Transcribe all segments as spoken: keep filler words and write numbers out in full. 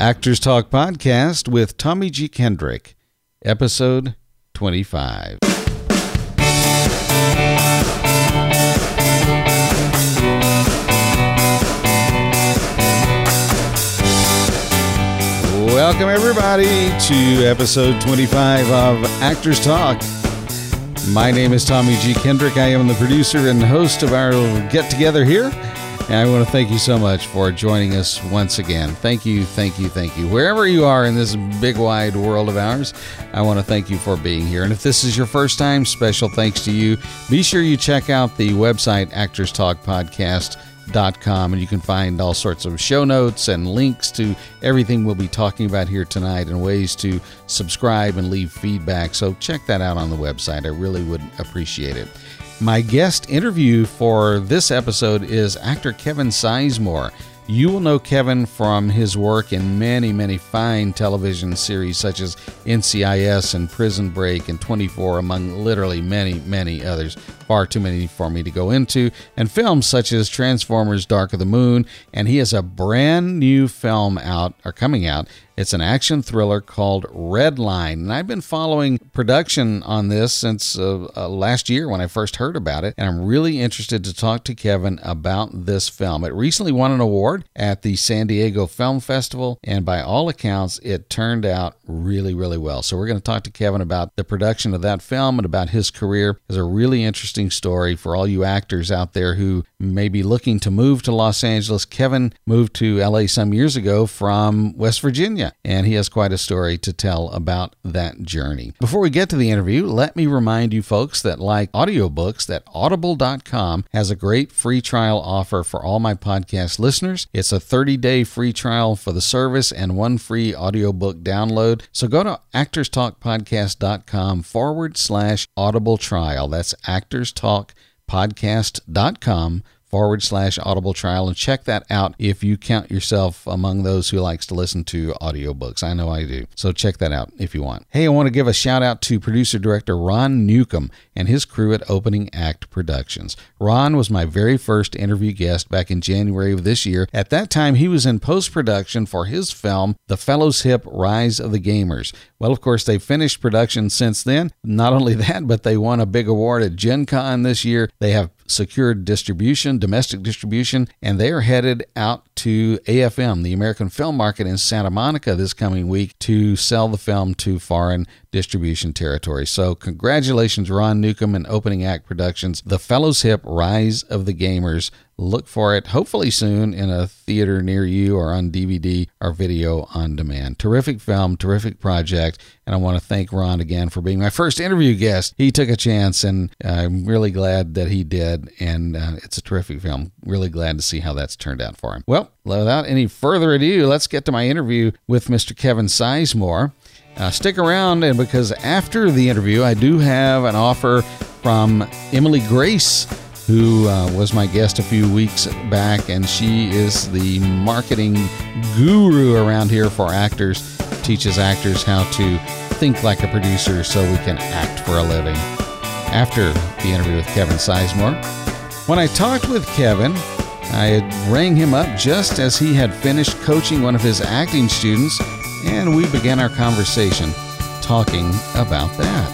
Actors Talk Podcast with Tommy G. Kendrick, episode twenty-five. Welcome, everybody, to episode twenty-five of Actors Talk. My name is Tommy G. Kendrick. I am the producer and host of our get-together here. And I want to thank you so much for joining us once again. Thank you, thank you, thank you. Wherever you are in this big, wide world of ours, I want to thank you for being here. And if this is your first time, special thanks to you. Be sure you check out the website, actors talk podcast dot com, and you can find all sorts of show notes and links to everything we'll be talking about here tonight and ways to subscribe and leave feedback. So check that out on the website. I really would appreciate it. My guest interview for this episode is actor Kevin Sizemore. You will know Kevin from his work in many, many fine television series such as N C I S and Prison Break and twenty-four, among literally many, many others. Far too many for me to go into. And films such as Transformers Dark of the Moon. And he has a brand new film out, or coming out. It's an action thriller called Redline. And I've been following production on this since uh, uh, last year when I first heard about it. And I'm really interested to talk to Kevin about this film. It recently won an award at the San Diego Film Festival. And by all accounts, it turned out really, really well. So we're going to talk to Kevin about the production of that film and about his career. It's a really interesting story for all you actors out there who may be looking to move to Los Angeles. Kevin moved to L A some years ago from West Virginia, and he has quite a story to tell about that journey. Before we get to the interview, let me remind you folks that, like audiobooks, that audible dot com has a great free trial offer for all my podcast listeners. It's a thirty-day free trial for the service and one free audiobook download. So go to actors talk podcast dot com forward slash audible trial. That's actors talk podcast dot com forward slash audible trial, and check that out if you count yourself among those who likes to listen to audiobooks. I know I do. So check that out if you want. Hey, I want to give a shout out to producer director Ron Newcomb and his crew at Opening Act Productions. Ron was my very first interview guest back in January of this year. At that time, he was in post-production for his film, The Fellowship: Rise of the Gamers. Well, of course, they finished production since then. Not only that, but they won a big award at Gen Con this year. They have secured distribution, domestic distribution, and they are headed out to A F M, the American Film Market in Santa Monica, this coming week to sell the film to foreign distribution territory. So congratulations, Ron Newcomb and Opening Act Productions. The Fellowship: Rise of the Gamers. Look for it hopefully soon in a theater near you or on D V D or video on demand. Terrific film, terrific project, and I want to thank Ron again for being my first interview guest. He took a chance, and I'm really glad that he did, and uh, it's a terrific film. Really glad to see how that's turned out for him. Well, without any further ado, let's get to my interview with Mister Kevin Sizemore. Uh, stick around, and because after the interview, I do have an offer from Emily Grace, who uh, was my guest a few weeks back, and she is the marketing guru around here for actors, teaches actors how to think like a producer so we can act for a living. After the interview with Kevin Sizemore, when I talked with Kevin, I rang him up just as he had finished coaching one of his acting students, and we began our conversation talking about that.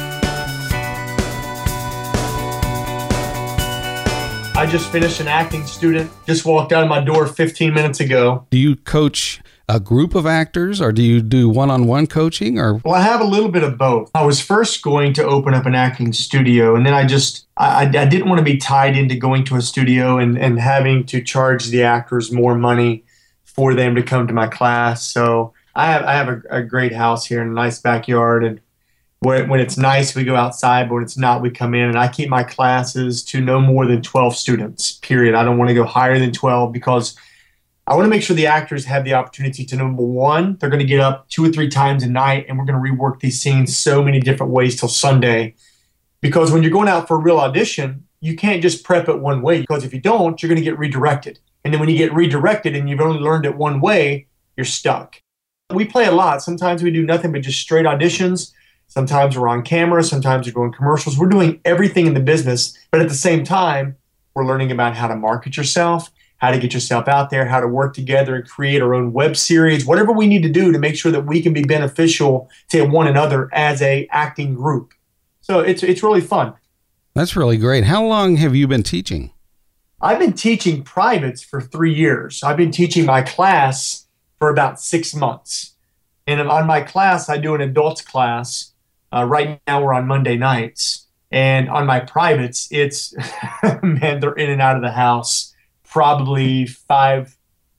I just finished an acting student, just walked out of my door fifteen minutes ago. Do you coach a group of actors, or do you do one-on-one coaching? Or Well, I have a little bit of both. I was first going to open up an acting studio, and then I just, I, I didn't want to be tied into going to a studio and, and having to charge the actors more money for them to come to my class. So I have, I have a, a great house here and a nice backyard, and When, when it's nice, we go outside, but when it's not, we come in. And I keep my classes to no more than twelve students, period. I don't want to go higher than twelve because I want to make sure the actors have the opportunity to, number one, they're going to get up two or three times a night, and we're going to rework these scenes so many different ways till Sunday. Because when you're going out for a real audition, you can't just prep it one way, because if you don't, you're going to get redirected. And then when you get redirected and you've only learned it one way, you're stuck. We play a lot. Sometimes we do nothing but just straight auditions. Sometimes we're on camera. Sometimes we're doing commercials. We're doing everything in the business. But at the same time, we're learning about how to market yourself, how to get yourself out there, how to work together and create our own web series, whatever we need to do to make sure that we can be beneficial to one another as a acting group. So it's it's really fun. That's really great. How long have you been teaching? I've been teaching privates for three years. I've been teaching my class for about six months. And on my class, I do an adults class. Uh, right now, we're on Monday nights. And on my privates, it's, man, they're in and out of the house, probably five,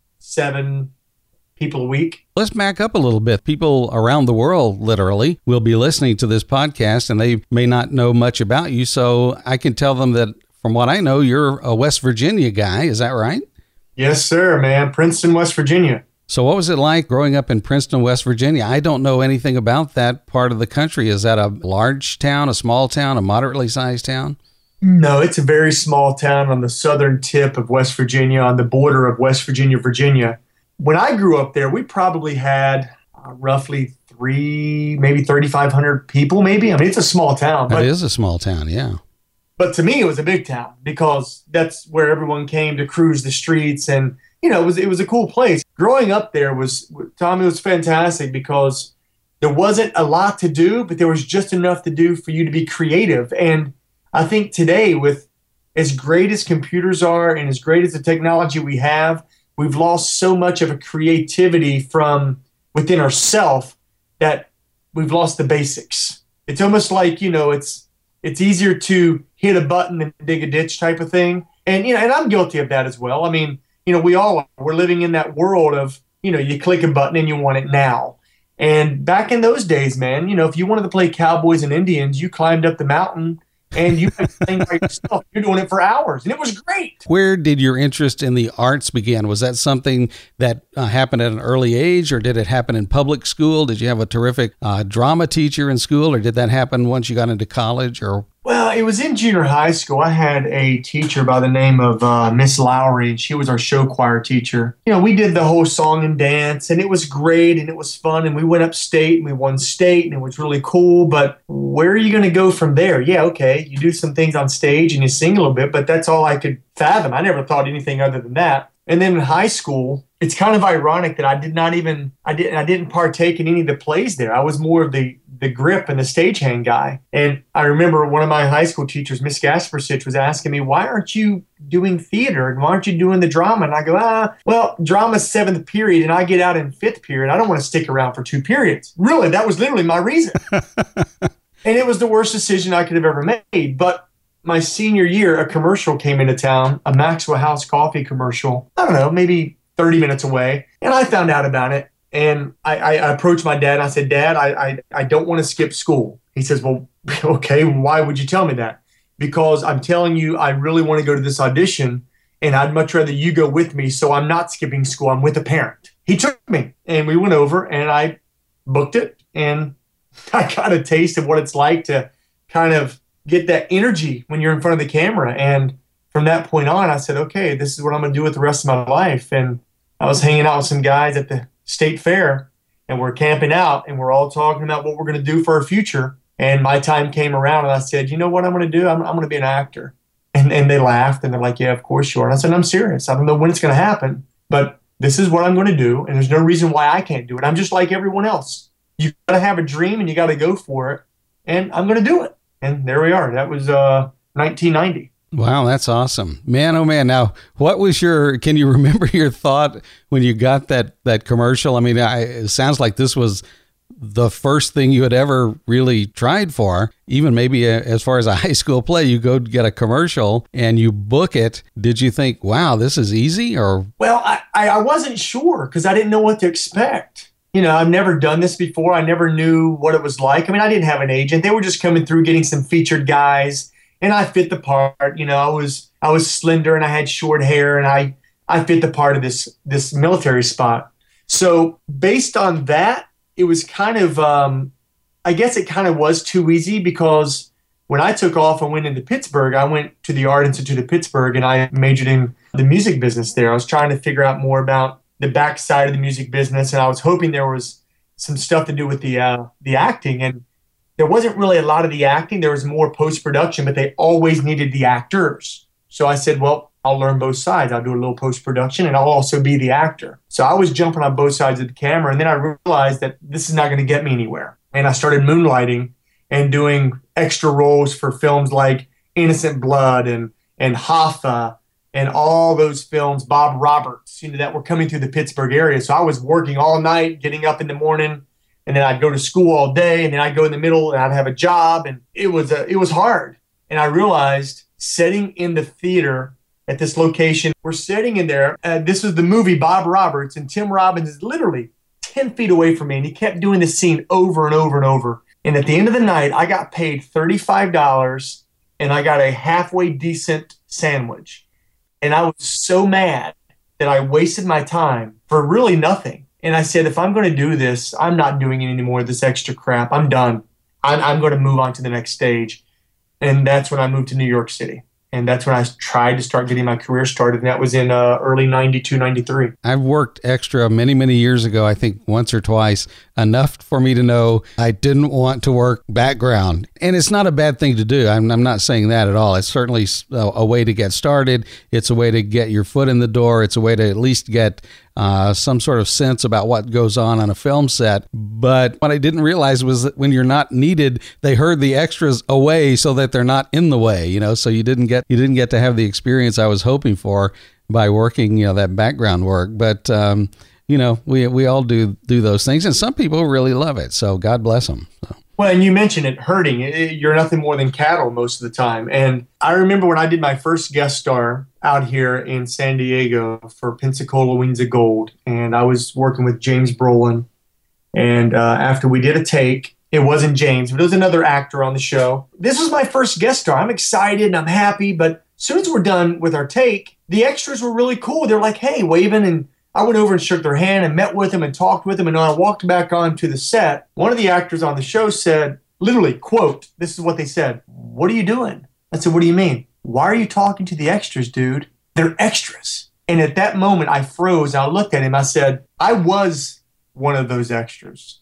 seven people a week. Let's back up a little bit. People around the world, literally, will be listening to this podcast, and they may not know much about you. So I can tell them that, from what I know, you're a West Virginia guy. Is that right? Yes, sir, man. Princeton, West Virginia. So what was it like growing up in Princeton, West Virginia? I don't know anything about that part of the country. Is that a large town, a small town, a moderately sized town? No, it's a very small town on the southern tip of West Virginia, on the border of West Virginia, Virginia. When I grew up there, we probably had uh, roughly three, maybe thirty-five hundred people, maybe. I mean, it's a small town. But, it is a small town, yeah. But to me, it was a big town because that's where everyone came to cruise the streets. And, you know, it was it was a cool place. Growing up there was, Tommy, it was fantastic because there wasn't a lot to do, but there was just enough to do for you to be creative. And I think today, with as great as computers are and as great as the technology we have, we've lost so much of a creativity from within ourselves that we've lost the basics. It's almost like, you know, it's it's easier to hit a button than dig a ditch type of thing. And, you know, and I'm guilty of that as well. I mean, you know, we all are. We're living in that world of, you know, you click a button and you want it now. And back in those days, man, you know, if you wanted to play Cowboys and Indians, you climbed up the mountain and you were playing by yourself. You're doing it for hours, and it was great. Where did your interest in the arts begin? Was that something that uh, happened at an early age, or did it happen in public school? Did you have a terrific uh, drama teacher in school, or did that happen once you got into college? Or Well, it was in junior high school. I had a teacher by the name of uh, Miss Lowry, and she was our show choir teacher. You know, we did the whole song and dance, and it was great, and it was fun, and we went upstate, and we won state, and it was really cool. But where are you going to go from there? Yeah, okay, you do some things on stage, and you sing a little bit, but that's all I could fathom. I never thought anything other than that. And then in high school, it's kind of ironic that I did not even, I didn't, I didn't partake in any of the plays there. I was more of the the grip and the stagehand guy. And I remember one of my high school teachers, Miss Gaspersich, was asking me, why aren't you doing theater and why aren't you doing the drama? And I go, ah, well, drama's seventh period and I get out in fifth period. I don't want to stick around for two periods. Really, that was literally my reason. And it was the worst decision I could have ever made. But my senior year, a commercial came into town, a Maxwell House coffee commercial. I don't know, maybe thirty minutes away. And I found out about it. And I, I approached my dad. And I said, Dad, I, I, I don't want to skip school. He says, well, okay, why would you tell me that? Because I'm telling you, I really want to go to this audition, and I'd much rather you go with me. So I'm not skipping school. I'm with a parent. He took me, and we went over, and I booked it. And I got a taste of what it's like to kind of get that energy when you're in front of the camera. And from that point on, I said, okay, this is what I'm going to do with the rest of my life. And I was hanging out with some guys at the state fair, and we're camping out, and we're all talking about what we're going to do for our future. And my time came around, and I said, you know what I'm going to do? I'm, I'm going to be an actor. And, and they laughed, and they're like, yeah, of course you are. And I said, I'm serious. I don't know when it's going to happen, but this is what I'm going to do, and there's no reason why I can't do it. I'm just like everyone else. You got to have a dream, and you got to go for it, and I'm going to do it. And there we are. That was uh, nineteen ninety. Wow, that's awesome. Man, oh man. Now, what was your, can you remember your thought when you got that, that commercial? I mean, I, it sounds like this was the first thing you had ever really tried for. Even maybe a, as far as a high school play, you go get a commercial and you book it. Did you think, wow, this is easy? Or Well, I, I wasn't sure because I didn't know what to expect. You know, I've never done this before. I never knew what it was like. I mean, I didn't have an agent. They were just coming through getting some featured guys. And I fit the part. You know, I was I was slender and I had short hair, and I I fit the part of this this military spot. So based on that, it was kind of um, I guess it kind of was too easy, because when I took off and went into Pittsburgh, I went to the Art Institute of Pittsburgh, and I majored in the music business there. I was trying to figure out more about the backside of the music business, and I was hoping there was some stuff to do with the uh, the acting. And there wasn't really a lot of the acting. There was more post-production, but they always needed the actors. So I said, well, I'll learn both sides. I'll do a little post-production, and I'll also be the actor. So I was jumping on both sides of the camera, and then I realized that this is not going to get me anywhere. And I started moonlighting and doing extra roles for films like Innocent Blood and, and Hoffa and all those films, Bob Roberts, you know, that were coming through the Pittsburgh area. So I was working all night, getting up in the morning, and then I'd go to school all day, and then I'd go in the middle and I'd have a job, and it was a, it was hard. And I realized sitting in the theater at this location, we're sitting in there. Uh, this was the movie Bob Roberts, and Tim Robbins is literally ten feet away from me, and he kept doing this scene over and over and over. And at the end of the night, I got paid thirty-five dollars, and I got a halfway decent sandwich. And I was so mad that I wasted my time for really nothing. And I said, if I'm going to do this, I'm not doing it anymore, this extra crap. I'm done. I'm, I'm going to move on to the next stage. And that's when I moved to New York City. And that's when I tried to start getting my career started. And that was in uh, early ninety-two, ninety-three. I've worked extra many, many years ago, I think once or twice, enough for me to know I didn't want to work background. And it's not a bad thing to do. I'm, I'm not saying that at all. It's certainly a, a way to get started. It's a way to get your foot in the door. It's a way to at least get uh, some sort of sense about what goes on on a film set. But what I didn't realize was that when you're not needed, they herd the extras away so that they're not in the way, you know, so you didn't get you didn't get to have the experience I was hoping for by working, you know, that background work. But, um, you know, we we all do do those things, and some people really love it. So God bless them. So. Well, and you mentioned it hurting. It, you're nothing more than cattle most of the time. And I remember when I did my first guest star out here in San Diego for Pensacola Wings of Gold, and I was working with James Brolin. And uh, after we did a take, it wasn't James, but it was another actor on the show. This was my first guest star. I'm excited and I'm happy, but as soon as we're done with our take, the extras were really cool. They're like, hey, waving, and I went over and shook their hand and met with them and talked with them. And when I walked back onto the set, one of the actors on the show said, literally, quote, this is what they said, "What are you doing?" I said, "What do you mean?" "Why are you talking to the extras, dude? They're extras." And at that moment, I froze. I looked at him. I said, I was one of those extras.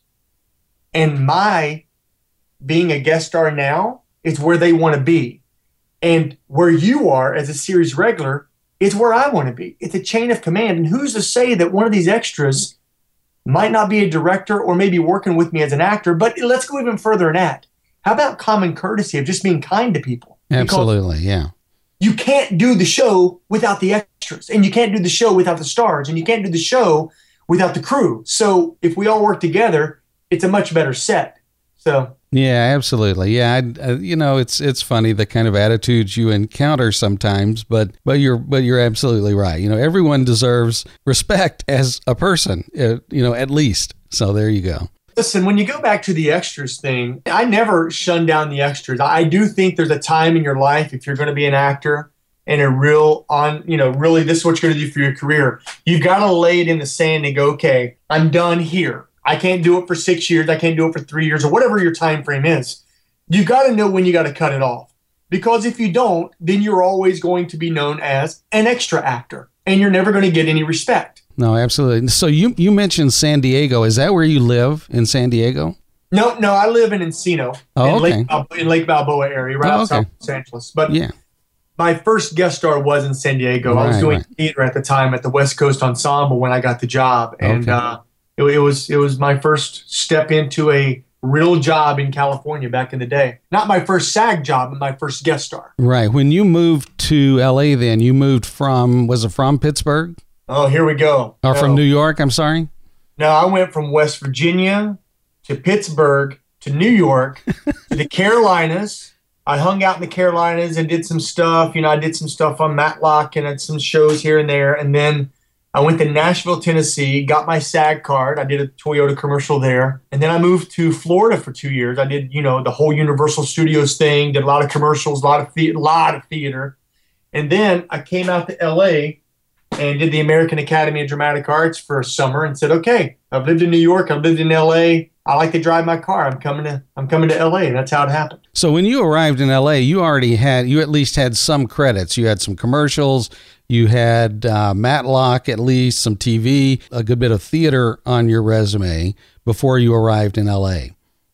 And my being a guest star now is where they want to be. And where you are as a series regular, it's where I want to be. It's a chain of command. And who's to say that one of these extras might not be a director or maybe working with me as an actor? But let's go even further than that. How about common courtesy of just being kind to people? Absolutely, because yeah. You can't do the show without the extras, and you can't do the show without the stars, and you can't do the show without the crew. So if we all work together, it's a much better set. So yeah, absolutely. Yeah, I, uh, you know, it's it's funny the kind of attitudes you encounter sometimes, but but you're but you're absolutely right. You know, everyone deserves respect as a person, uh, you know, at least. So there you go. Listen, when you go back to the extras thing, I never shun down the extras. I do think there's a time in your life, if you're going to be an actor and a real on, you know, really this is what you're going to do for your career. You've got to lay it in the sand and go, okay, I'm done here. I can't do it for six years. I can't do it for three years or whatever your time frame is. You got to know when you got to cut it off, because if you don't, then you're always going to be known as an extra actor and you're never going to get any respect. No, absolutely. So you, you mentioned San Diego. Is that where you live, in San Diego? No, no, I live in Encino, oh, in, okay. Lake, uh, in Lake Balboa area, right oh, outside okay. Los Angeles. But yeah. My first guest star was in San Diego. Right, I was doing right. theater at the time at the West Coast Ensemble when I got the job. And okay. uh, it, it was it was my first step into a real job in California back in the day. Not my first SAG job, but my first guest star. Right. When you moved to L A then, you moved from, was it from Pittsburgh? Oh, here we go. Or no. from New York, I'm sorry? No, I went from West Virginia to Pittsburgh to New York to the Carolinas. I hung out in the Carolinas and did some stuff. You know, I did some stuff on Matlock and had some shows here and there. And then I went to Nashville, Tennessee, got my SAG card. I did a Toyota commercial there. And then I moved to Florida for two years. I did, you know, the whole Universal Studios thing, did a lot of commercials, a lot of, the- lot of theater. And then I came out to L A and did the American Academy of Dramatic Arts for a summer and said, okay, I've lived in New York, I've lived in L A, I like to drive my car. I'm coming to I'm coming to L A, and that's how it happened. So when you arrived in L A, you already had, you at least had some credits. You had some commercials, you had uh, Matlock, at least some T V, a good bit of theater on your resume before you arrived in L A.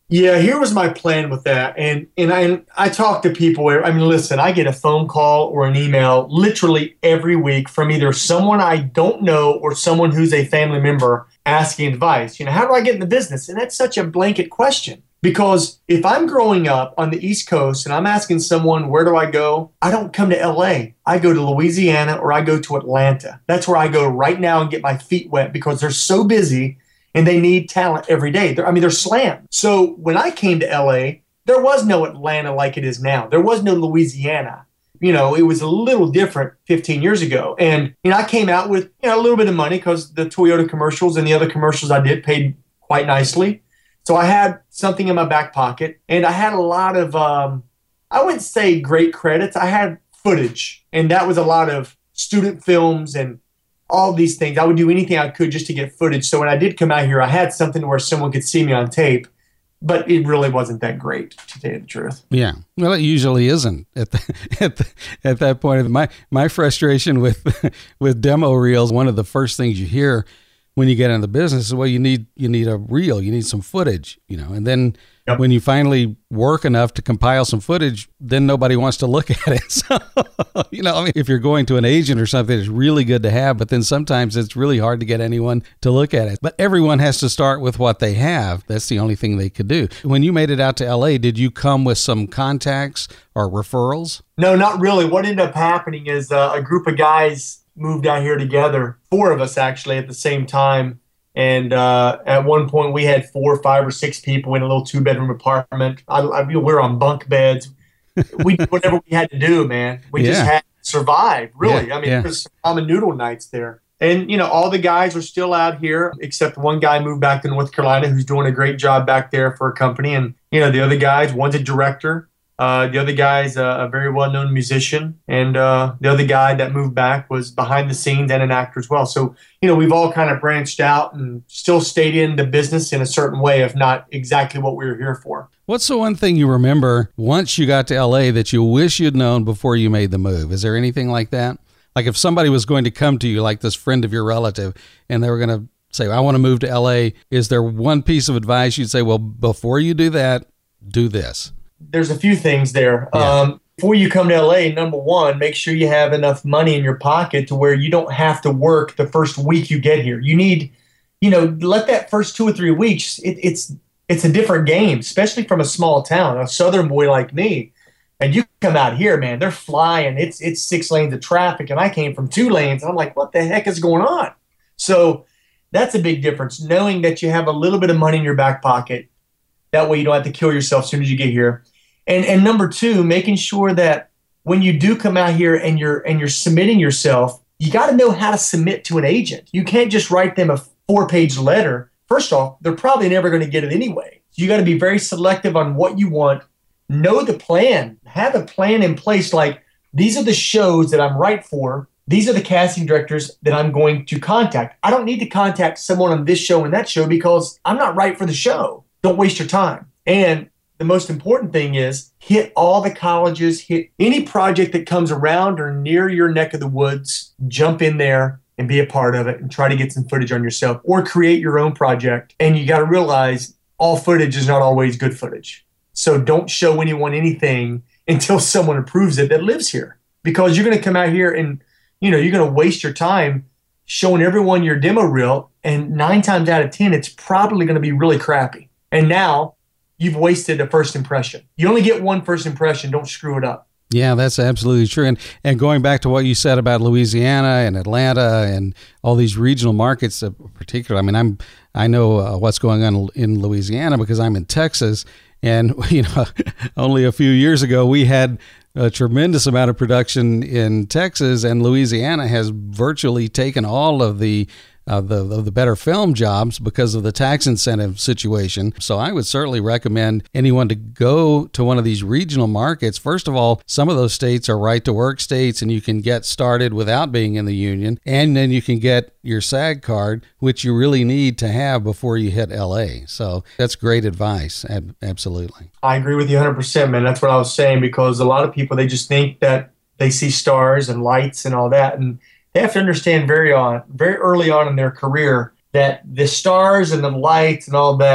Yeah, here was my plan with that. And and I and I talk to people where, I mean, listen, I get a phone call or an email literally every week from either someone I don't know or someone who's a family member asking advice. You know, how do I get in the business? And that's such a blanket question. Because if I'm growing up on the East Coast and I'm asking someone, where do I go? I don't come to L A. I go to Louisiana or I go to Atlanta. That's where I go right now and get my feet wet because they're so busy and they need talent every day. They're, I mean, they're slammed. So when I came to L A, there was no Atlanta like it is now. There was no Louisiana. You know, it was a little different fifteen years ago. And, you know, I came out with, you know, a little bit of money because the Toyota commercials and the other commercials I did paid quite nicely. So I had something in my back pocket, and I had a lot of, um, I wouldn't say great credits. I had footage, and that was a lot of student films and all these things. I would do anything I could just to get footage. So when I did come out here, I had something where someone could see me on tape, but it really wasn't that great, to tell you the truth. Yeah. Well, it usually isn't at the, at the, at that point. My my frustration with with demo reels, one of the first things you hear when you get into the business is, well, you need you need a reel, you need some footage, you know, and then yep. when you finally work enough to compile some footage, then nobody wants to look at it. So, you know, I mean, if you're going to an agent or something, it's really good to have, but then sometimes it's really hard to get anyone to look at it. But everyone has to start with what they have. That's the only thing they could do. When you made it out to L A, did you come with some contacts or referrals? No, not really. What ended up happening is uh, a group of guys moved out here together, four of us actually at the same time. And uh, at one point we had four, five or six people in a little two bedroom apartment. I, I, we were on bunk beds. We did whatever we had to do, man. We yeah. just had to survive, really. Yeah, I mean, yeah. There's ramen noodle nights there. And, you know, all the guys are still out here, except one guy moved back to North Carolina who's doing a great job back there for a company. And, you know, the other guys, one's a director. Uh, the other guy's a, a very well-known musician, and uh, the other guy that moved back was behind the scenes and an actor as well. So, you know, we've all kind of branched out and still stayed in the business in a certain way, if not exactly what we were here for. What's the one thing you remember once you got to L A that you wish you'd known before you made the move? Is there anything like that? Like if somebody was going to come to you, like this friend of your relative, and they were going to say, I want to move to L A, is there one piece of advice you'd say, well, before you do that, do this? There's a few things there. Yeah. Um, before you come to L A, number one, make sure you have enough money in your pocket to where you don't have to work the first week you get here. You need, you know, let that first two or three weeks, it, it's it's a different game, especially from a small town, a southern boy like me. And you come out here, man, they're flying. It's it's six lanes of traffic, and I came from two lanes. And I'm like, what the heck is going on? So that's a big difference, knowing that you have a little bit of money in your back pocket. That way you don't have to kill yourself as soon as you get here. And and number two, making sure that when you do come out here and you're and you're submitting yourself, you got to know how to submit to an agent. You can't just write them a four-page letter. First off, they're probably never going to get it anyway. You got to be very selective on what you want. Know the plan. Have a plan in place. Like, these are the shows that I'm right for. These are the casting directors that I'm going to contact. I don't need to contact someone on this show and that show because I'm not right for the show. Don't waste your time. And the most important thing is hit all the colleges, hit any project that comes around or near your neck of the woods, jump in there and be a part of it and try to get some footage on yourself or create your own project. And you got to realize all footage is not always good footage. So don't show anyone anything until someone approves it that lives here, because you're going to come out here and, you know, you're going to waste your time showing everyone your demo reel. And nine times out of ten, it's probably going to be really crappy. And now you've wasted a first impression. You only get one first impression. Don't screw it up. Yeah, that's absolutely true. And and going back to what you said about Louisiana and Atlanta and all these regional markets, in particular, I mean, I'm I know uh, what's going on in Louisiana because I'm in Texas, and you know, only a few years ago we had a tremendous amount of production in Texas, and Louisiana has virtually taken all of the Uh, the, the the better film jobs because of the tax incentive situation. So I would certainly recommend anyone to go to one of these regional markets. First of all, some of those states are right to work states, and you can get started without being in the union. And then you can get your SAG card, which you really need to have before you hit L A. So that's great advice. Ab- absolutely. I agree with you one hundred percent, man. That's what I was saying, because a lot of people, they just think that they see stars and lights and all that. And they have to understand very on, very early on in their career that the stars and the lights and all that,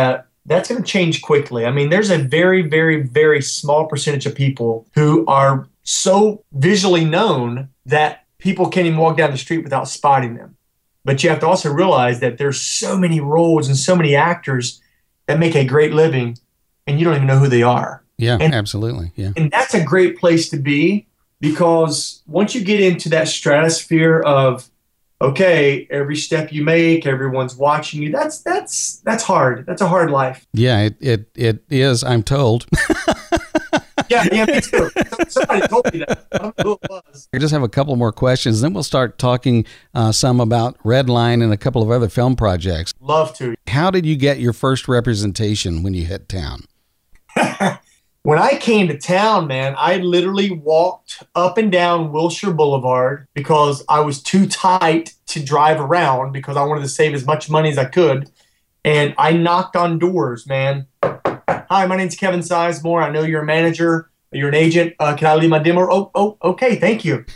that's going to change quickly. I mean, there's a very, very, very small percentage of people who are so visually known that people can't even walk down the street without spotting them. But you have to also realize that there's so many roles and so many actors that make a great living, and you don't even know who they are. Yeah, and, absolutely. Yeah. And that's a great place to be, because once you get into that stratosphere of, okay, every step you make, everyone's watching you, that's that's that's hard. That's a hard life. Yeah, it it, it is, I'm told. Yeah, yeah, me too. Somebody told me that. I don't know who it was. I just have a couple more questions, then we'll start talking uh, some about Redline and a couple of other film projects. Love to. How did you get your first representation when you hit town? When I came to town, man, I literally walked up and down Wilshire Boulevard because I was too tight to drive around because I wanted to save as much money as I could. And I knocked on doors, man. Hi, my name's Kevin Sizemore. I know you're a manager. You're an agent. Uh, can I leave my demo? Oh, oh, okay. Thank you.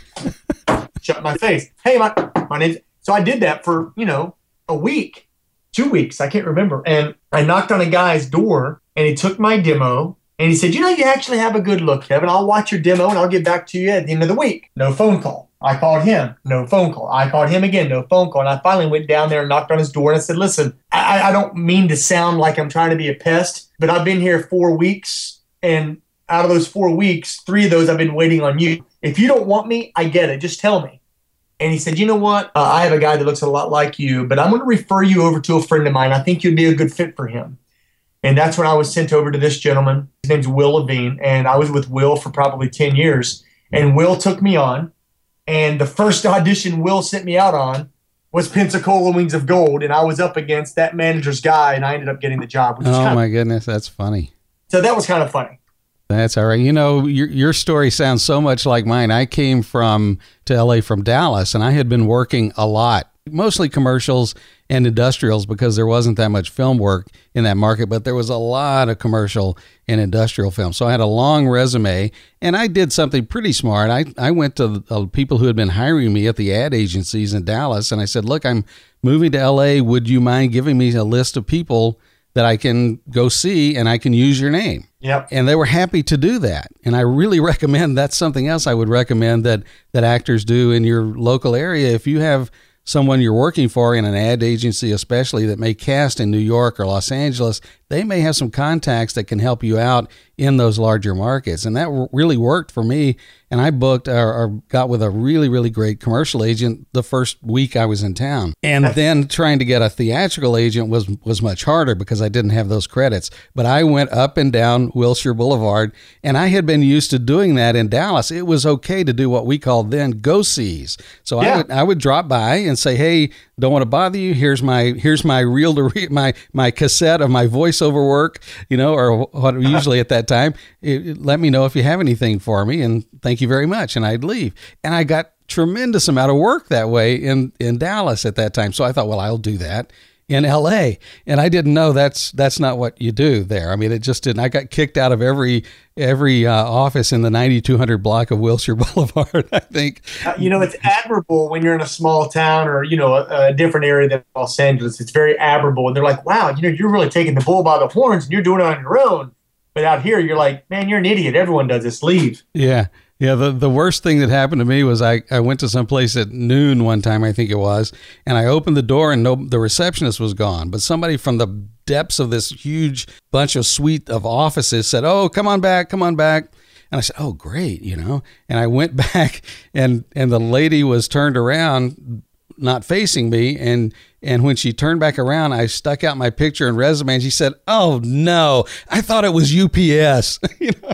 Shut my face. Hey, my, my name's... So I did that for, you know, a week, two weeks. I can't remember. And I knocked on a guy's door and he took my demo. And he said, you know, you actually have a good look, Kevin. I'll watch your demo and I'll get back to you at the end of the week. No phone call. I called him. No phone call. I called him again. No phone call. And I finally went down there and knocked on his door and I said, listen, I, I don't mean to sound like I'm trying to be a pest, but I've been here four weeks. And out of those four weeks, three of those I've been waiting on you. If you don't want me, I get it. Just tell me. And he said, you know what? Uh, I have a guy that looks a lot like you, but I'm going to refer you over to a friend of mine. I think you'd be a good fit for him. And that's when I was sent over to this gentleman. His name's Will Levine. And I was with Will for probably ten years. And Will took me on. And the first audition Will sent me out on was Pensacola Wings of Gold. And I was up against that manager's guy. And I ended up getting the job. Which oh, my of, goodness. That's funny. So that was kind of funny. That's all right. You know, your your story sounds so much like mine. I came from to L A from Dallas, and I had been working a lot, mostly commercials and industrials because there wasn't that much film work in that market, but there was a lot of commercial and industrial film. So I had a long resume, and I did something pretty smart. I, I went to the people who had been hiring me at the ad agencies in Dallas, and I said, look, I'm moving to L A. Would you mind giving me a list of people that I can go see and I can use your name? Yep. And they were happy to do that. And I really recommend, that's something else I would recommend that, that actors do in your local area. If you have someone you're working for in an ad agency, especially that may cast in New York or Los Angeles, they may have some contacts that can help you out in those larger markets. And that w- really worked for me. And I booked or, or got with a really, really great commercial agent the first week I was in town. And then trying to get a theatrical agent was was much harder because I didn't have those credits. But I went up and down Wilshire Boulevard, and I had been used to doing that in Dallas. It was okay to do what we called then go-sees. So yeah. I would I would drop by and say, hey, don't want to bother you. Here's my here's my reel to re- my my cassette of my voiceover work, you know, or what usually at that time. It, it, let me know if you have anything for me, and thank you very much. And I'd leave. And I got tremendous amount of work that way in in Dallas at that time. So I thought, well, I'll do that in L A. And I didn't know that's that's not what you do there. I mean, it just didn't. I got kicked out of every every uh, office in the ninety-two hundred block of Wilshire Boulevard, I think. Uh, you know, it's admirable when you're in a small town or, you know, a, a different area than Los Angeles. It's very admirable. And they're like, wow, you know, you're really taking the bull by the horns and you're doing it on your own. But out here, you're like, man, you're an idiot. Everyone does this. Leave. Yeah. Yeah, the, the worst thing that happened to me was I, I went to some place at noon one time, I think it was, and I opened the door and no, the receptionist was gone. But somebody from the depths of this huge bunch of suite of offices said, oh, come on back, come on back. And I said, oh, great, you know. And I went back, and, and the lady was turned around, not facing me, and and when she turned back around, I stuck out my picture and resume, and she said, oh, no, I thought it was U P S. You know?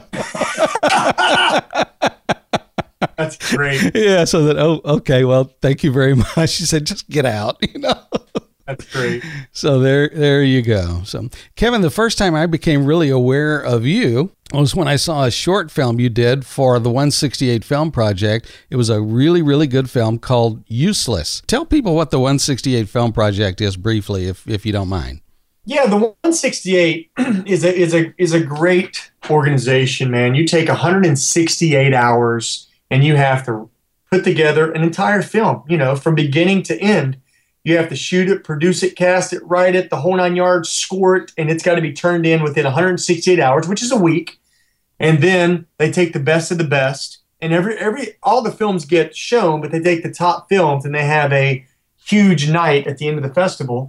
That's great. Yeah, so that, oh, okay, well, thank you very much. She said, just get out, you know. That's great. So there there you go. So, Kevin, the first time I became really aware of you was when I saw a short film you did for the one sixty-eight Film Project. It was a really, really good film called Useless. Tell people what the one sixty-eight Film Project is briefly, if if you don't mind. Yeah, the one sixty-eight is a is a is a great organization, man. You take one hundred sixty-eight hours and you have to put together an entire film, you know, from beginning to end. You have to shoot it, produce it, cast it, write it, the whole nine yards, score it, and it's got to be turned in within one hundred sixty-eight hours, which is a week. And then they take the best of the best, and every every all the films get shown, but they take the top films and they have a huge night at the end of the festival,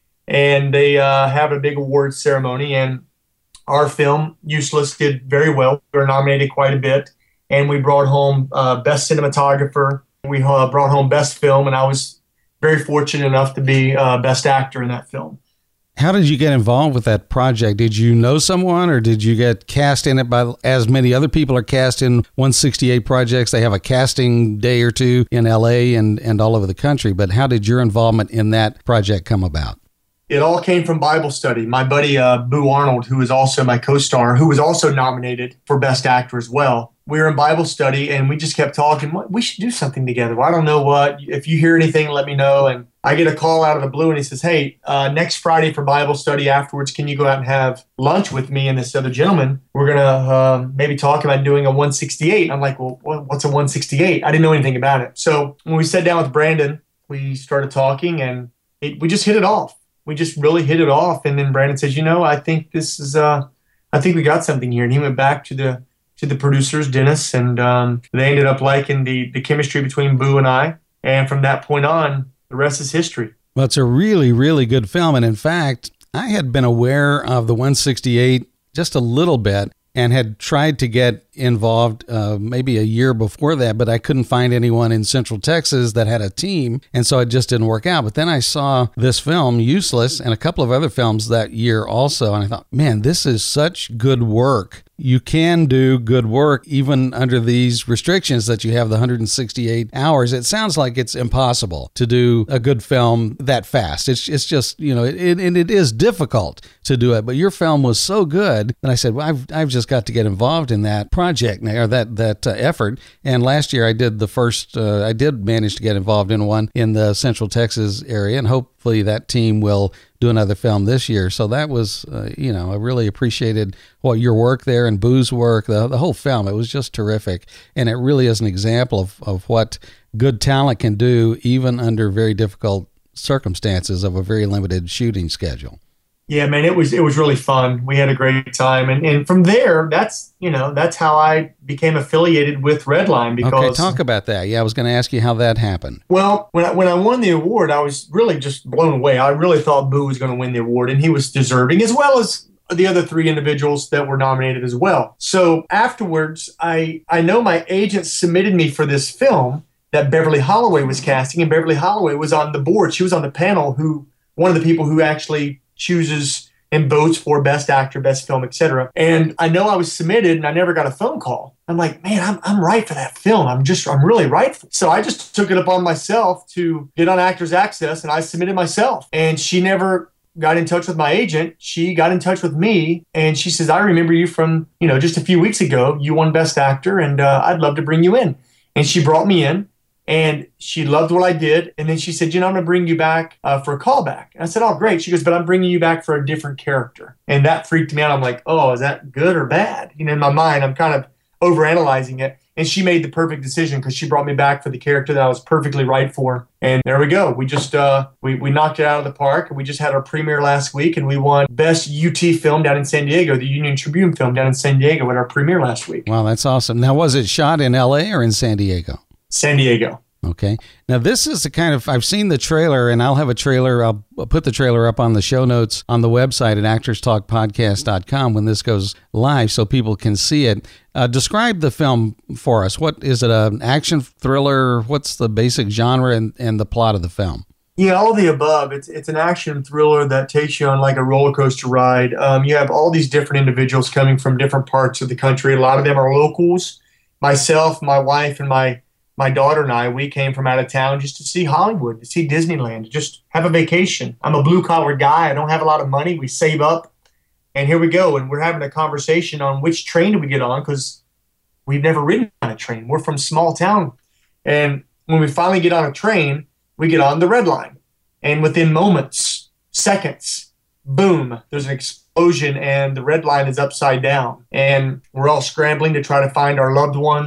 and they uh, have a big awards ceremony. And our film, Useless, did very well. We were nominated quite a bit, and we brought home uh, Best Cinematographer. We uh, brought home Best Film, and I was very fortunate enough to be uh, Best Actor in that film. How did you get involved with that project? Did you know someone, or did you get cast in it by, as many other people are cast in one sixty-eight projects? They have a casting day or two in L A and, and all over the country. But how did your involvement in that project come about? It all came from Bible study. My buddy, uh, Boo Arnold, who is also my co-star, who was also nominated for Best Actor as well. We were in Bible study, and we just kept talking. We should do something together. Well, I don't know what. If you hear anything, let me know. And I get a call out of the blue, and he says, hey, uh, next Friday for Bible study afterwards, can you go out and have lunch with me and this other gentleman? We're going to uh, maybe talk about doing a one sixty-eight. I'm like, well, what's a one sixty-eight? I didn't know anything about it. So when we sat down with Brandon, we started talking, and it, we just hit it off. We just really hit it off. And then Brandon says, you know, I think this is, uh, I think we got something here. And he went back to the to the producers, Dennis, and um, they ended up liking the, the chemistry between Boo and I. And from that point on, the rest is history. Well, it's a really, really good film. And in fact, I had been aware of the one sixty-eight just a little bit and had tried to get involved uh, maybe a year before that, but I couldn't find anyone in Central Texas that had a team, and so it just didn't work out. But then I saw this film, Useless, and a couple of other films that year also, and I thought, man, this is such good work. You can do good work even under these restrictions that you have, the one hundred sixty-eight hours. It sounds like it's impossible to do a good film that fast. It's it's just, you know, it, it, it is difficult to do it. But your film was so good that I said, well, I've I've just got to get involved in that project now, or that that uh, effort. And last year I did the first. Uh, I did manage to get involved in one in the Central Texas area, and hopefully that team will do another film this year. So that was, uh, you know, I really appreciated what your work there and Boo's work, the, the whole film. It was just terrific. And it really is an example of, of what good talent can do, even under very difficult circumstances of a very limited shooting schedule. Yeah, man, it was it was really fun. We had a great time. And and from there, that's, you know, that's how I became affiliated with Redline. Because Okay, talk about that. Yeah, I was going to ask you how that happened. Well, when I, when I won the award, I was really just blown away. I really thought Boo was going to win the award, and he was deserving, as well as the other three individuals that were nominated as well. So afterwards, I I know my agent submitted me for this film that Beverly Holloway was casting, and Beverly Holloway was on the board. She was on the panel, who one of the people who actually chooses and votes for Best Actor, Best Film, et cetera. And I know I was submitted, and I never got a phone call. I'm like, man, I'm I'm right for that film. I'm just, I'm really right. So I just took it upon myself to get on Actors Access, and I submitted myself. And she never got in touch with my agent. She got in touch with me, and she says, I remember you from, you know, just a few weeks ago. You won Best Actor, and uh, I'd love to bring you in. And she brought me in. And she loved what I did. And then she said, you know, I'm going to bring you back uh, for a callback. And I said, oh, great. She goes, but I'm bringing you back for a different character. And that freaked me out. I'm like, oh, is that good or bad? You know, in my mind, I'm kind of overanalyzing it. And she made the perfect decision, because she brought me back for the character that I was perfectly right for. And there we go. We just, uh, we, we knocked it out of the park. And we just had our premiere last week, and we won Best U T Film down in San Diego, the Union Tribune film down in San Diego at our premiere last week. Wow, that's awesome. Now, was it shot in L A or in San Diego? San Diego. Okay. Now, this is the kind of, I've seen the trailer, and I'll have a trailer. I'll put the trailer up on the show notes on the website at actors talk podcast dot com when this goes live, so people can see it. Uh, describe the film for us. What is it, an action thriller? What's the basic genre and, and the plot of the film? Yeah, all of the above. It's it's an action thriller that takes you on like a roller coaster ride. Um, you have all these different individuals coming from different parts of the country. A lot of them are locals. Myself, my wife, and my My daughter and I, we came from out of town just to see Hollywood, to see Disneyland, to just have a vacation. I'm a blue-collar guy. I don't have a lot of money. We save up, and here we go. And we're having a conversation on which train do we get on, because we've never ridden on a train. We're from small town. And when we finally get on a train, we get on the Red Line. And within moments, seconds, boom, there's an explosion, and the Red Line is upside down. And we're all scrambling to try to find our loved ones.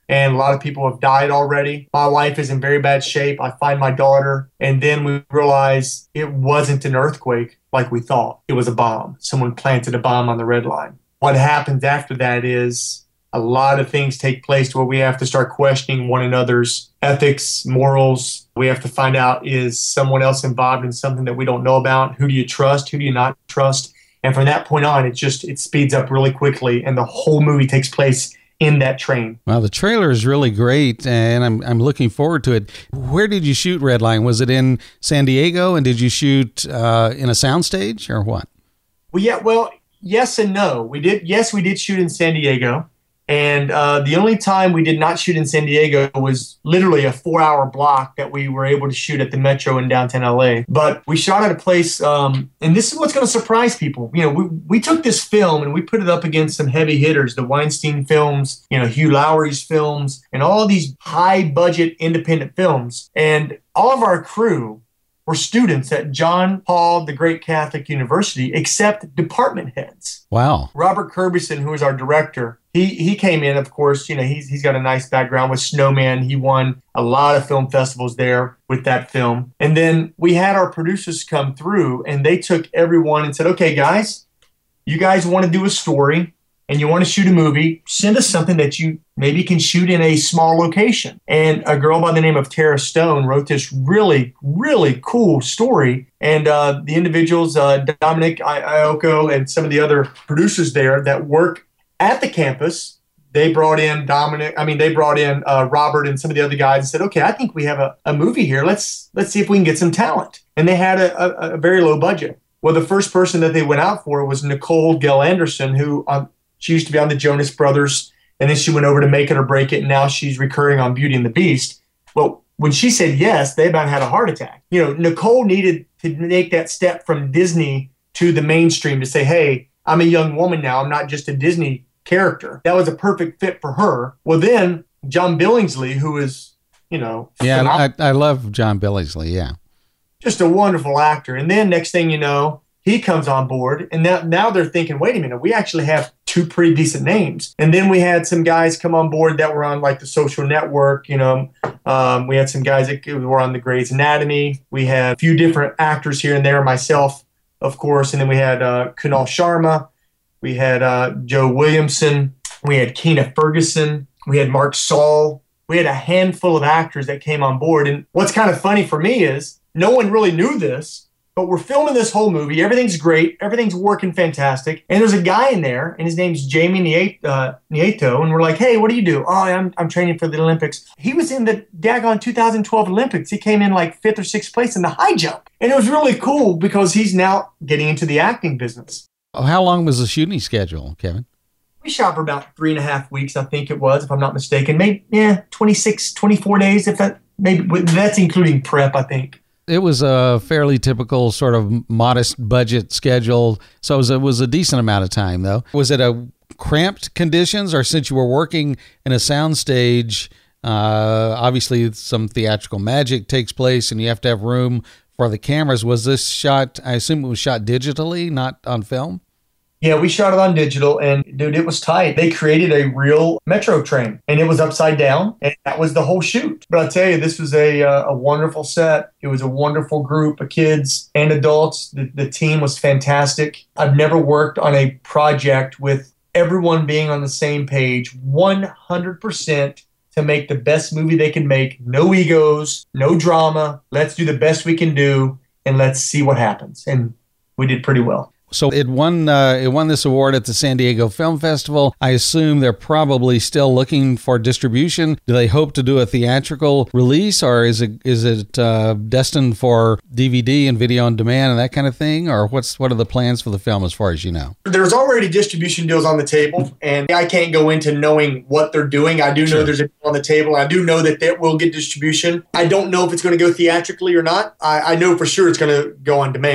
and a lot of people have died already. My wife is in very bad shape. I find my daughter, and then we realize it wasn't an earthquake like we thought. It was a bomb. Someone planted a bomb on the Red Line. What happens after that is a lot of things take place where we have to start questioning one another's ethics, morals. We have to find out, is someone else involved in something that we don't know about? Who do you trust? Who do you not trust? And from that point on, it just it speeds up really quickly, and the whole movie takes place in that train. Well, the trailer is really great, and I'm I'm looking forward to it. Where did you shoot Red Line? Was it in San Diego, and did you shoot uh, in a soundstage, or what? Well, yeah, well, yes and no. We did. Yes, we did shoot in San Diego. And uh, the only time we did not shoot in San Diego was literally a four-hour block that we were able to shoot at the Metro in downtown L A. But we shot at a place, um, and this is what's going to surprise people. You know, we, we took this film and we put it up against some heavy hitters, the Weinstein films, you know, Hugh Lowry's films, and all these high-budget independent films. And all of our crew were students at John Paul the Great Catholic University, except department heads. Wow. Robert Kirbison, who was our director, he he came in, of course, you know, he's he's got a nice background with Snowman. He won a lot of film festivals there with that film. And then we had our producers come through, and they took everyone and said, okay, guys, you guys want to do a story and you want to shoot a movie, send us something that you maybe can shoot in a small location. And a girl by the name of Tara Stone wrote this really, really cool story. And uh, the individuals, uh, Dominic Ioko and some of the other producers there that work at the campus, they brought in Dominic, I mean, they brought in uh, Robert and some of the other guys and said, okay, I think we have a, a movie here. Let's let's see if we can get some talent. And they had a, a, a very low budget. Well, the first person that they went out for was Nicole Gell Anderson, who um, she used to be on the Jonas Brothers, and then she went over to Make It or Break It, and now she's recurring on Beauty and the Beast. Well, when she said yes, they about had a heart attack. You know, Nicole needed to make that step from Disney to the mainstream to say, hey, I'm a young woman now. I'm not just a Disney character. That was a perfect fit for her. Well, then John Billingsley, who is, you know, yeah, I, I love John Billingsley. Yeah, just a wonderful actor. And then next thing you know, he comes on board, and now now they're thinking, wait a minute, we actually have two pretty decent names. And then we had some guys come on board that were on like the Social Network. You know, um, we had some guys that were on the Grey's Anatomy. We had a few different actors here and there. Myself, of course, and then we had uh, Kunal Sharma. We had uh, Joe Williamson. We had Keena Ferguson. We had Mark Saul. We had a handful of actors that came on board. And what's kind of funny for me is no one really knew this, but we're filming this whole movie. Everything's great. Everything's working fantastic. And there's a guy in there, and his name's Jamie Nieto, uh, Nieto. And we're like, hey, what do you do? Oh, I'm, I'm training for the Olympics. He was in the daggone two thousand twelve Olympics. He came in like fifth or sixth place in the high jump. And it was really cool because he's now getting into the acting business. How long was the shooting schedule, Kevin? We shot for about three and a half weeks, I think it was, if I'm not mistaken. Maybe, yeah, twenty-six, twenty-four days, if that, maybe, that's including prep, I think. It was a fairly typical sort of modest budget schedule, so it was, a, it was a decent amount of time, though. Was it a cramped conditions, or since you were working in a soundstage, uh, obviously some theatrical magic takes place and you have to have room for the cameras. Was this shot, I assume it was shot digitally, not on film? Yeah, we shot it on digital, and dude, it was tight. They created a real Metro train, and it was upside down, and that was the whole shoot. But I'll tell you, this was a uh, a wonderful set. It was a wonderful group of kids and adults. The, the team was fantastic. I've never worked on a project with everyone being on the same page, one hundred percent to make the best movie they can make. No egos, no drama. Let's do the best we can do, and let's see what happens. And we did pretty well. So it won uh, it won this award at the San Diego Film Festival. I assume they're probably still looking for distribution. Do they hope to do a theatrical release, or is it is it uh, destined for D V D and video on demand and that kind of thing? Or what's what are the plans for the film as far as you know? There's already distribution deals on the table, and I can't go into knowing what they're doing. I do know sure. there's a deal on the table. I do know that they will get distribution. I don't know if it's going to go theatrically or not. I, I know for sure it's going to go on demand.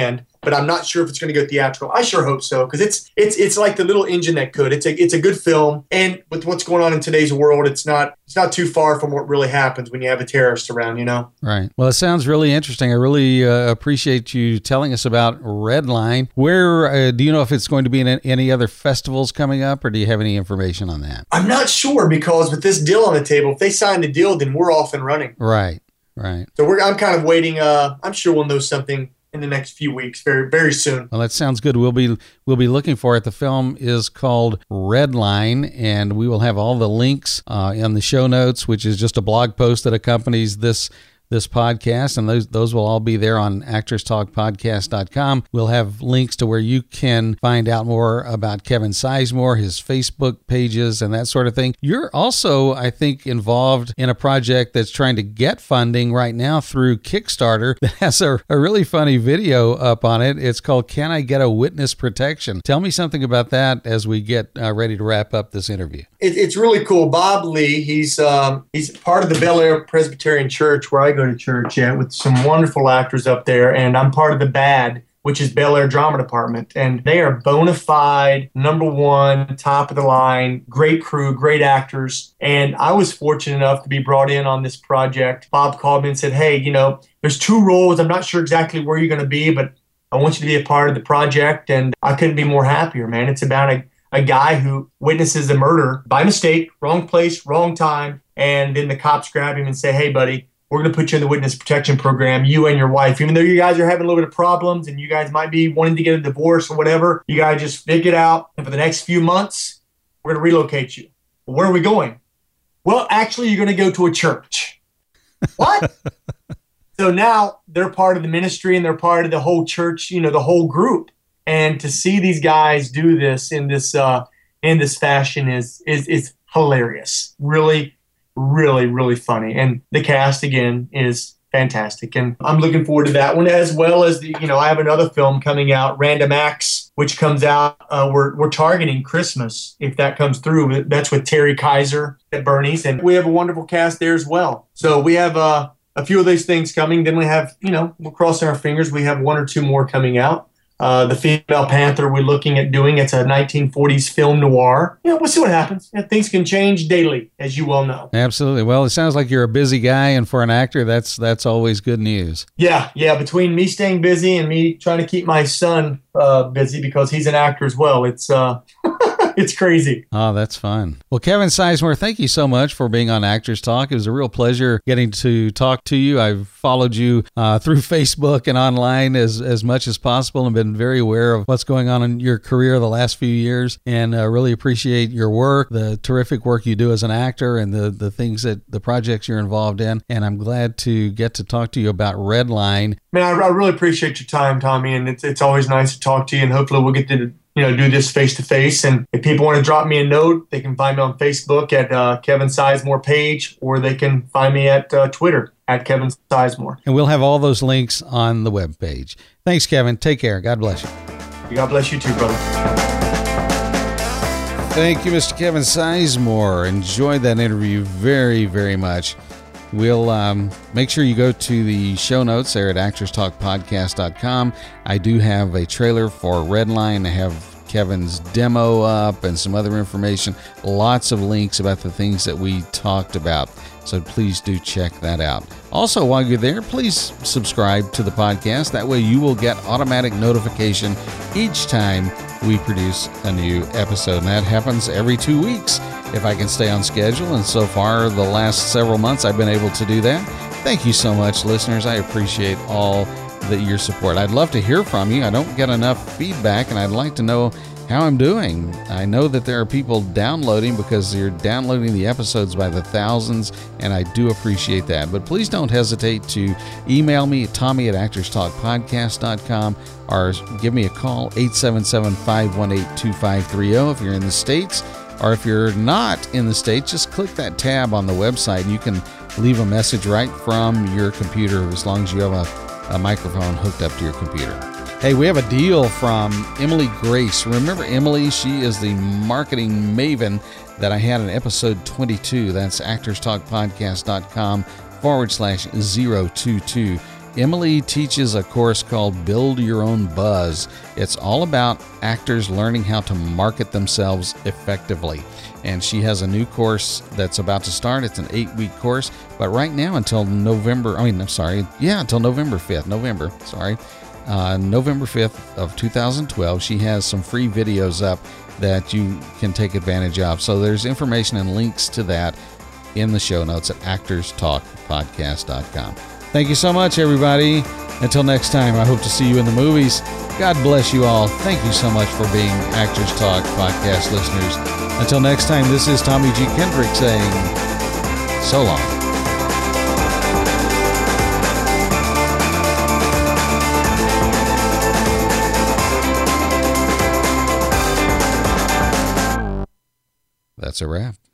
but I'm not sure if it's going to go theatrical. I sure hope so, because it's it's it's like the little engine that could. It's a it's a good film, and with what's going on in today's world, it's not it's not too far from what really happens when you have a terrorist around, you know? Right. Well, it sounds really interesting. I really uh, appreciate you telling us about Redline. Where uh, do you know if it's going to be in any other festivals coming up, or do you have any information on that? I'm not sure, because with this deal on the table, if they sign the deal, then we're off and running. Right. Right. So we're I'm kind of waiting. Uh, I'm sure we'll know something in the next few weeks, very, very soon. Well, that sounds good. We'll be we'll be looking for it. The film is called Redline, and we will have all the links uh, in the show notes, which is just a blog post that accompanies this this podcast, and those those will all be there on actors talk podcast dot com. We'll have links to where you can find out more about Kevin Sizemore, his Facebook pages, and that sort of thing. You're also, I think, involved in a project that's trying to get funding right now through Kickstarter that has a, a really funny video up on it. It's called Can I Get a Witness Protection? Tell me something about that as we get uh, ready to wrap up this interview. It, it's really cool. Bob Lee, he's um, he's part of the Bel Air Presbyterian Church, where I go to church at, with some wonderful actors up there, and I'm part of the B A D, which is Bel Air Drama Department, and they are bona fide, number one, top of the line, great crew, great actors, and I was fortunate enough to be brought in on this project. Bob called me and said, hey, you know, there's two roles. I'm not sure exactly where you're going to be, but I want you to be a part of the project, and I couldn't be more happier, man. It's about a, a guy who witnesses a murder by mistake, wrong place, wrong time, and then the cops grab him and say, hey, buddy, we're going to put you in the witness protection program, you and your wife. Even though you guys are having a little bit of problems and you guys might be wanting to get a divorce or whatever, you guys just figure it out. And for the next few months, we're going to relocate you. Well, where are we going? Well, actually, you're going to go to a church. What? So now they're part of the ministry and they're part of the whole church, you know, the whole group. And to see these guys do this in this uh, in this fashion is is is hilarious. Really. Really, really funny. And the cast, again, is fantastic. And I'm looking forward to that one, as well as, the, you know, I have another film coming out, Random Acts, which comes out. Uh, we're, we're targeting Christmas, if that comes through. That's with Terry Kaiser at Bernie's. And we have a wonderful cast there as well. So we have uh, a few of these things coming. Then we have, you know, we're crossing our fingers. We have one or two more coming out. Uh, the Female Panther we're looking at doing. It's a nineteen forties film noir. You know, we'll see what happens. You know, things can change daily, as you well know. Absolutely. Well, it sounds like you're a busy guy, and for an actor, that's that's always good news. Yeah, yeah. Between me staying busy and me trying to keep my son uh, busy, because he's an actor as well, it's uh, it's crazy. Oh, that's fun. Well, Kevin Sizemore, thank you so much for being on Actors Talk. It was a real pleasure getting to talk to you. I've followed you uh, through Facebook and online as, as much as possible, and been very aware of what's going on in your career the last few years, and uh, really appreciate your work, the terrific work you do as an actor, and the, the things that the projects you're involved in. And I'm glad to get to talk to you about Redline. Man, I, I really appreciate your time, Tommy, and it's, it's always nice to talk to you, and hopefully we'll get to you know, do this face to face. And if people want to drop me a note, they can find me on Facebook at uh, Kevin Sizemore page, or they can find me at uh, Twitter at Kevin Sizemore. And we'll have all those links on the webpage. Thanks, Kevin. Take care. God bless you. God bless you too, brother. Thank you, Mister Kevin Sizemore. Enjoyed that interview very, very much. We'll um, make sure you go to the show notes there at actors talk podcast dot com. I do have a trailer for Redline. I have Kevin's demo up and some other information. Lots of links about the things that we talked about. So please do check that out. Also, while you're there, please subscribe to the podcast. That way you will get automatic notification each time we produce a new episode. And that happens every two weeks if I can stay on schedule. And so far, the last several months, I've been able to do that. Thank you so much, listeners. I appreciate all that your support. I'd love to hear from you. I don't get enough feedback, and I'd like to know how I'm doing. I know that there are people downloading because you're downloading the episodes by the thousands, and I do appreciate that. But please don't hesitate to email me at Tommy at actors talk podcast dot com, or give me a call, eight seven seven, five one eight, two five three zero if you're in the States. Or if you're not in the States, just click that tab on the website and you can leave a message right from your computer, as long as you have a, a microphone hooked up to your computer. Hey, we have a deal from Emily Grace. Remember Emily? She is the marketing maven that I had in episode twenty-two. That's actors talk podcast dot com forward slash zero two two. Emily teaches a course called Build Your Own Buzz. It's all about actors learning how to market themselves effectively. And she has a new course that's about to start. It's an eight-week course, but right now until November, I mean, I'm sorry, yeah, until November fifth, November, sorry, uh, November fifth of two thousand twelve, she has some free videos up that you can take advantage of. So there's information and links to that in the show notes at actors talk podcast dot com. Thank you so much, everybody. Until next time, I hope to see you in the movies. God bless you all. Thank you so much for being Actors Talk podcast listeners. Until next time, this is Tommy G. Kendrick saying so long. That's a wrap.